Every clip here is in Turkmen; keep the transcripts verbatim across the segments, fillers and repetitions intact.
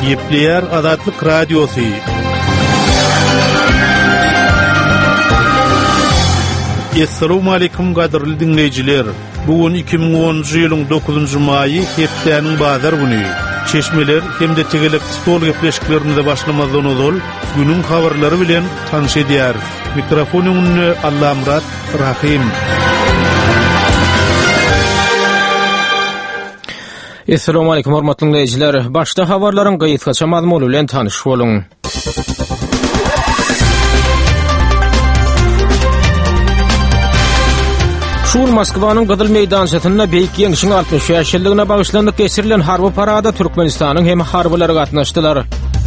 Ýepleýär Azatlyk Radiosy. Assalamu alaykum gaderli dinleýijiler. Bugun iki bin onunjy ýylyň dokuzunjy maýy hepdeniň bazar güni. Çeşmeler hemde tegelek stol gepleşiklerini de başlamazdan ozal günün habarlary bilen tanış edýär. Mikrofonyny Allamrat Rahim. Assalamu alaykum hormatly dinleýijiler. Başda habarlaryň gaýtgaça mazmuny bilen tanyş boluň. Şuur Moskvanyň Gyzyl meýdançasynda beýik ýeňişiň altymyş beş ýyllygyna bagyşlandyk geçirilen harby parada Türkmenistanyň hem harbilary gatnaşdylar.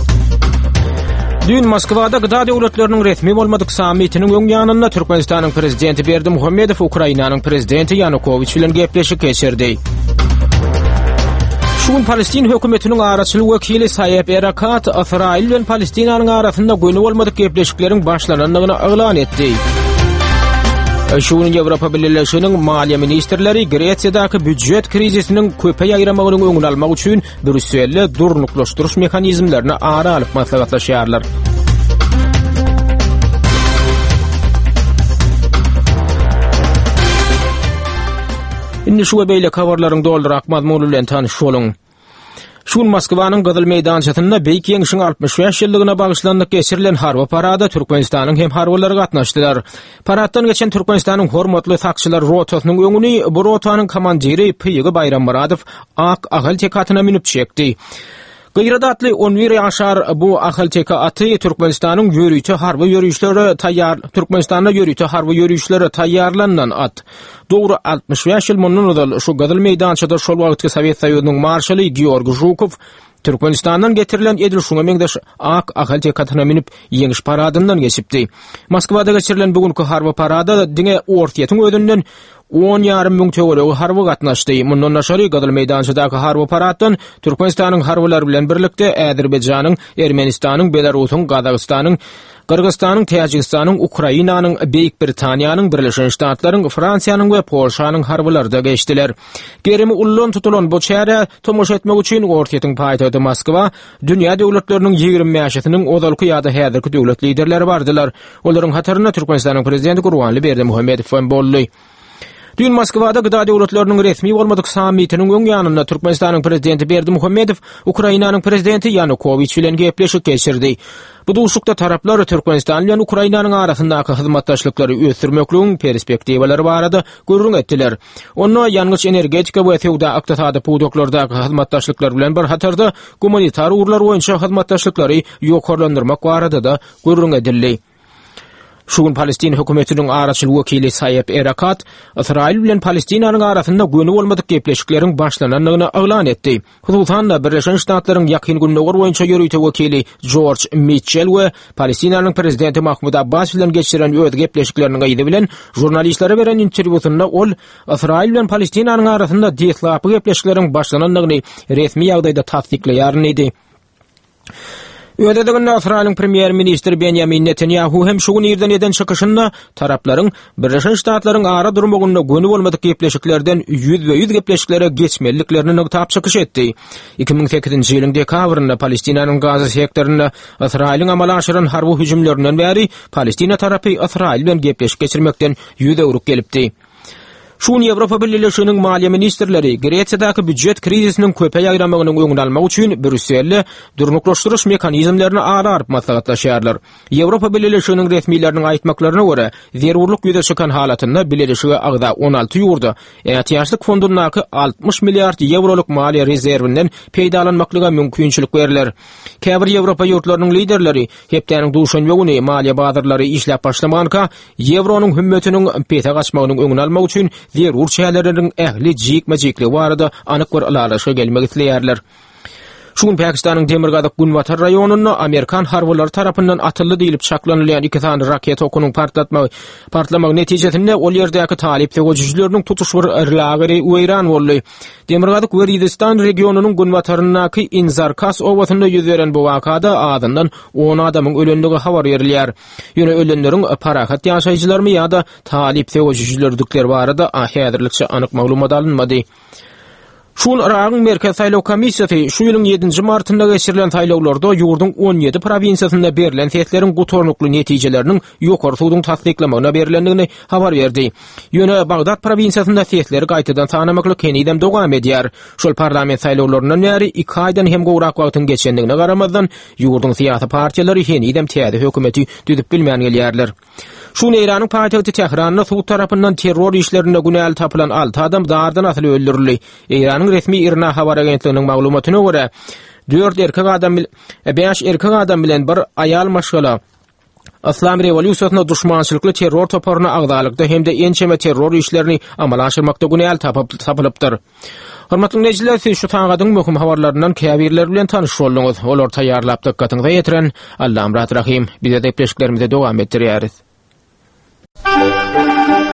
Dün Moskvada gyda döwletleriniň resmi bolmadyk sammitiniň öň ýanynda Türkmenistanyň prezidenti Berdimuhammedow Ukrainanyň prezidenti Yanukovych bilen gepleşik geçirdi. Şuun Palestin hökümetiniň araçylyk wekili Sayep Erakat, Israil bilen Palestinanyň arasynda göni bolmadyk gepleşikleriň başlanandygyny aglan etdi. Şuun Ýewropa Birleşiginiň maliýe ministrleri Gresiýadaky büdjet krizisiniň köpe ýaýramagynyň öňüni almak üçin Brüsselle durnuklaşdyryş mexanizmlerini ara alyp maslahatlaşýarlar. Indi şu beýle habarlaryň doldurak mazmuny bilen tanyş boluň. Şuun Moskvanyň Gyzyl meýdançasynda beýik ýeňişiň altymyş beş ýyllygyna bagyşlandyk geçirilen harby parada Türkmenistanyň hem harbilary gatnaşdylar. Paraddan geçen Türkmenistanyň hormatly sakçylar rotasynyň öňüni bu rotanyň komandiri Pyýgy Bayrammuradow ak agal tekatyna minip çekdi. Gıyradatly on bir ýaşar bu ahal teka aty Türkmenistanyň ýörüýçi harby ýörüýüşleri taýýar Türkmenistanda ýörüýçi harby ýörüýüşleri taýýarlanan at. Dogry altymyş beş ýyl mundan öňe şu Gyzyl meýdançada şol wagtky Sowet Soýuzynyň marşaly Georgiy Zhukov Türkmenistandan getirilen edil şuna meňdeş ak ahal tekatyna minip ýeňiş paradyndan geçipdi. Moskwada geçirilen bugünkü harby parada diňe ortaýatyň ödünden on ýarym müň töweleg harby gatnaşdy. Mundan naşary Gyzyl meýdançadaky harby paraddan Türkmenistanyň harbilary bilen birlikde Äzerbaýjanyň, Ermenistanyň, Belarusyň, Gazagystanyň, Kyrgyzstanyň, Täjikistanyň, Ukrainanyň, Beýik Britaniýanyň, Birleşen Ştatlaryň, Fransiýanyň we Polşanyň harbilary da geçdiler. Gerimi ullan tutulan bu çäre tomoş etmek üçin ortaýatyň paýtagy Moskwa, dünýä döwletleriniň ýygrimi ýaşatynyň ozalky ýa-da häzirki döwlet liderleri bardylar. Olaryň hatyryna Türkmenistanyň prezidenti Gurbanly Berdimuhammedow hem boldy. Dün Moskvada gyda döwletleriniň resmi bolmadyk sammitiniň öň ýanynda Türkmenistanyň prezidenti Berdimuhammedow Ukrainanyň prezidenti Yanukovych bilen gepleşik geçirdi. Bu duşukda taraplar Türkmenistan bilen Ukrainanyň arasyndaky hyzmatdaşlyklary ösdürmekligiň perspektiwalary barada görüň etdiler. Onu ýalňyz energetika we sowda ykdysady puwdoklardaky hyzmatdaşlyklar bilen bir hatyrda humanitar urlar boýunça hyzmatdaşlyklary ýokarlandyrmak barada da görüň edildi. Şuun Palestin hökümetiniň araçylyk wekili Sayep Erakat, Israil bilen Palestinanyň arasynda göni bolmadyk gepleşikleriň başlanandygyny aglan etdi. Hususan da Birleşen Ştatlaryň ýakyn günler boýunça ýörüýte wekili George Mitchell we Palestinanyň prezidenti Mahmud Abbas bilen geçirilen öz gepleşikleriniň gaýdy bilen jurnalistlere beren interwýusynda ol Israil bilen Palestinanyň arasynda diýetlapy gepleşikleriň başlanandygyny resmi ýagdaýda tasdikleýär idi. Ödediğinde İsrail'in Premier Ministri Benjamin Netanyahu hem şuun ýerden eden çykyşynda taraplaryň Birleşen Ştatlaryň ara durmagynda göni bolmadyk gepleşiklerden yüz we yüz gepleşiklere geçmeliklerini tapşyk çykyş etdi. iki bin sekizinji ýylyň dekabrynda Palestinaň Gaza sektorunda İsrail'in amala aşyran harby hüjümlerinden bäri Palestina tarapy İsrail bilen gepleşik geçirmekden ýüze urup gelipdi. Şuun Ýewropa Birleşiginiň maliýe ministrleri Gresiýadaky büdjet krizisiniň köpe ýaýramagynyň öňüni almak üçin Brüsselle durnuklaşdyryş mexanizmlerini ara alyp maslahatlaşýarlar. Ýewropa Birleşiginiň resmiýetleriniň aýtmaklaryna görä, zerurlyk ýüze çykan halatynda Birleşigi agda on alty ýurda Ähtiýaçlyk fondundaky altymyş milliard ýewroluk maliýe rezerwinden peýdalanmaklyga mümkinçilik berler. Käbir Ýewropa ýurtlarynyň liderleri hepdeniň duşanma güni maliýe bazarlary işläp başlamanka ýewronyň hümmetiniň pete gaçmagynyň öňüni almak üçin zerur çälerleriň ähli jikme-jikli barada anyk bir alalaşa gelmek isleýärler. Şuun Pakistanyň Demirgazyk Gunwatar raýonunda Amerikan harbilary tarapyndan atyldy diýilip çaklanylýan iki tane raket okunyň partlatmagy partlamak netijesinde ol ýerdäki talip tegojuçylarynyň tutuş bir lageri weýran boldy. Demirgazyk Werdistan regionunyň Gunwatarynaky Inzarkas owasynda ýüz beren bu wakada adyndan on adamyň ölenligi habar berilýär. Ýöne ölenleriň parahat ýaşaýjylarmy ýa-da talip tegojuçylar dükler barada häzirlikçe anyk maglumat alınmady. Şun Irak'ın Merkez Saylao Komissiyasy şu ýylyň ýedinji martynda geçirilen saýlawlarda ýurdun on ýedi provinsiýasynda berilen täsirleriň gutornukly netijeleriniň ýokary suwdyň tasdiklamagyna berilendigini habar berdi. Ýöne Bagdad provinsiýasynda täsirleri gaýtadan tanamakly kenidem dowam edýär. Şol parlament saýlawlarynyň näri iki aýdan hem gowrak wagtyň geçendigine garamazdan ýurdun syýasy partiýalary kenidem täze hökümeti düzüp bilmän gelýärler. Şun Iranyň paýtagty Tehranyň Suud tarapyndan terror işlerinde günäli tapylan altı adam dardan atyly öldürildi. Iranyň resmi Irna habar agentliginiň maglumatyna görä dört erkek adam beş erkek adam bilen bir ayal maşgala Islam rewolýusiýasyna duşmançylykly terror toparyna agdalykda hemde ençeme terror işlerini amala aşyrmakda günäli tapylypdyr. Hormatly dinleyijiler, siz şu taňadyň möhüm habarlaryndan käbirler bilen tanyş boldunuz. Olar taýýarlap dikkatyňyza ýetiren Allahym rahim. Bize de pleşiklerimize dowam etdirýäris.